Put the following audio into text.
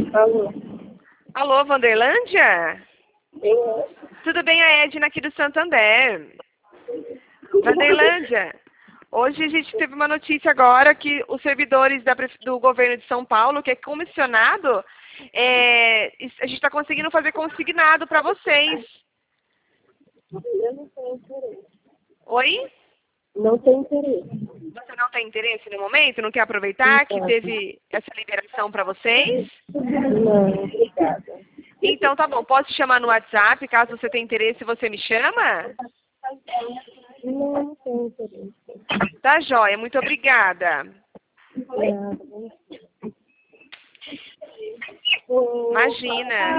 Alô? Alô, Vanderlândia? Tudo bem, a Edna aqui do Santander. Vanderlândia, hoje a gente teve uma notícia agora que os servidores do governo de São Paulo, que é comissionado, a gente está conseguindo fazer consignado para vocês. Eu não tenho interesse. Oi? Não tenho interesse. Você não tem interesse no momento? Não quer aproveitar que teve essa liberação para vocês? Não, obrigada. Então tá bom, posso te chamar no WhatsApp, caso você tenha interesse, você me chama? Não tenho interesse. Tá joia, muito obrigada. Obrigada. Imagina.